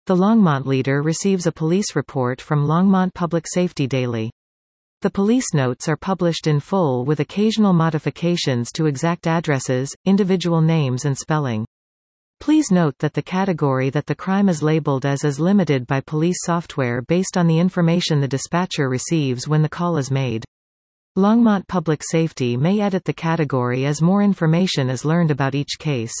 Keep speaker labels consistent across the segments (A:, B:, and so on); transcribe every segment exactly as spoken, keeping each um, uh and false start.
A: The Longmont leader receives a police report from Longmont Public Safety Daily. The police notes are published in full with occasional modifications to exact addresses, individual names and spelling. Please note that the category that the crime is labeled as is limited by police software based on the information the dispatcher receives when the call is made. Longmont Public Safety may edit the category as more information is learned about each case.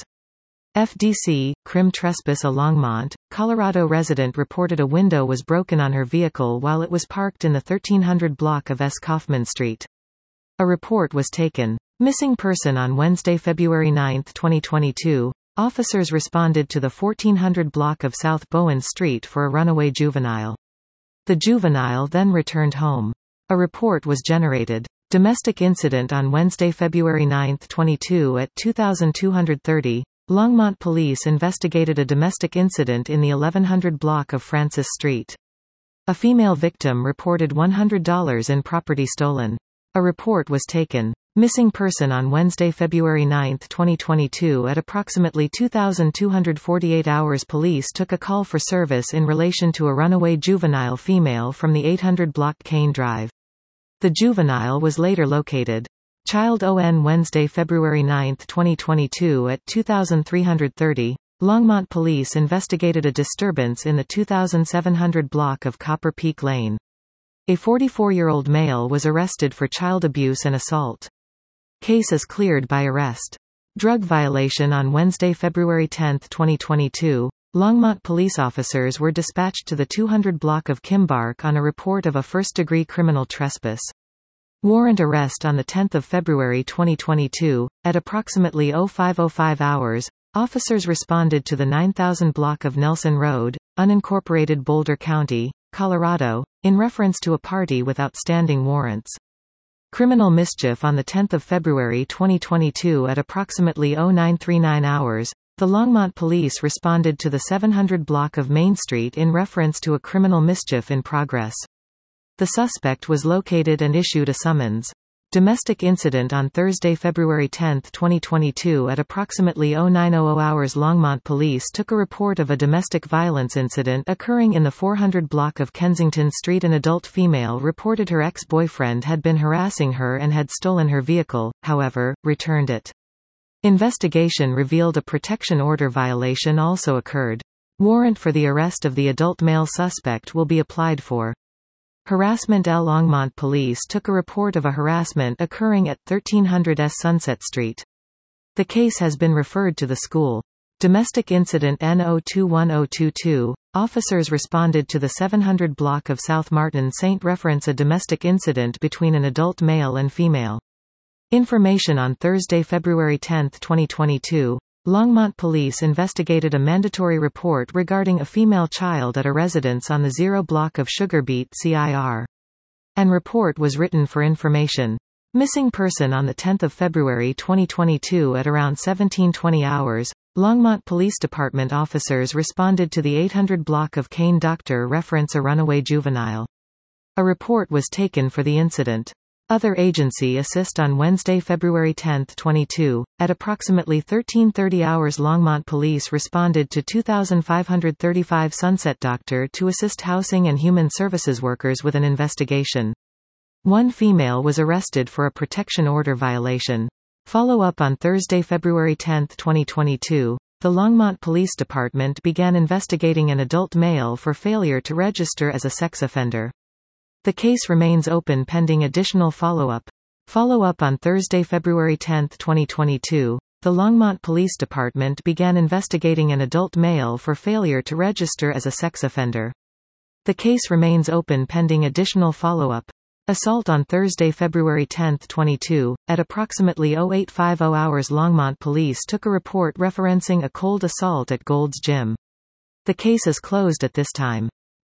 A: F D C, Crim Trespass. A Longmont, Colorado resident reported a window was broken on her vehicle while it was parked in the thirteen hundred block of S. Kaufman Street. A report was taken. Missing person. On Wednesday, February ninth, twenty twenty-two, officers responded to the fourteen hundred block of South Bowen Street for a runaway juvenile. The juvenile then returned home. A report was generated. Domestic incident. On Wednesday, February ninth, twenty-two at two thousand two hundred thirty, Longmont police investigated a domestic incident in the eleven hundred block of Francis Street. A female victim reported one hundred dollars in property stolen. A report was taken. Missing person. On Wednesday, February ninth, twenty twenty-two at approximately two thousand two hundred forty-eight hours, police took a call for service in relation to a runaway juvenile female from the eight hundred block Kane Drive. The juvenile was later located. Child. On Wednesday, February ninth, twenty twenty-two at two thousand three hundred thirty, Longmont police investigated a disturbance in the two thousand seven hundred block of Copper Peak Lane. A forty-four-year-old male was arrested for child abuse and assault. Case is cleared by arrest. Drug violation. On Wednesday, February tenth, twenty twenty-two, Longmont police officers were dispatched to the two hundred block of Kimbark on a report of a first-degree criminal trespass. Warrant arrest. On the tenth of February twenty twenty-two, at approximately oh five oh five hours, officers responded to the nine thousand block of Nelson Road, unincorporated Boulder County, Colorado, in reference to a party with outstanding warrants. Criminal mischief. On the tenth of February twenty twenty-two at approximately oh nine thirty-nine hours, the Longmont police responded to the seven hundred block of Main Street in reference to a criminal mischief in progress. The suspect was located and issued a summons. Domestic incident. On Thursday, February tenth, twenty twenty-two at approximately oh nine hundred hours, Longmont police took a report of a domestic violence incident occurring in the four hundred block of Kensington Street. An adult female reported her ex-boyfriend had been harassing her and had stolen her vehicle, however, returned it. Investigation revealed a protection order violation also occurred. Warrant for the arrest of the adult male suspect will be applied for. Harassment. L. Longmont police took a report of a harassment occurring at thirteen hundred S Sunset Street. The case has been referred to the school. Domestic incident. N zero two one zero two two, officers responded to the seven hundred block of South Martin Saint reference a domestic incident between an adult male and female. Information. On Thursday, February tenth, twenty twenty-two, Longmont police investigated a mandatory report regarding a female child at a residence on the zero block of Sugar Beet C I R. An report was written for information. Missing person. On the tenth of February twenty twenty-two at around seventeen twenty hours, Longmont Police Department officers responded to the eight hundred block of Kane Doctor reference a runaway juvenile. A report was taken for the incident. Other agency assist. On Wednesday, February tenth, twenty-two, at approximately thirteen thirty hours, Longmont police responded to two thousand five hundred thirty-five Sunset Doctor to assist housing and human services workers with an investigation. One female was arrested for a protection order violation. Follow-up. On Thursday, February tenth, twenty twenty-two, the Longmont Police Department began investigating an adult male for failure to register as a sex offender. The case remains open pending additional follow-up. Follow-up. On Thursday, February tenth, twenty twenty-two, the Longmont Police Department began investigating an adult male for failure to register as a sex offender. The case remains open pending additional follow-up. Assault. On Thursday, February tenth, twenty-two, at approximately oh eight fifty hours, Longmont police took a report referencing a cold assault at Gold's Gym. The case is closed at this time.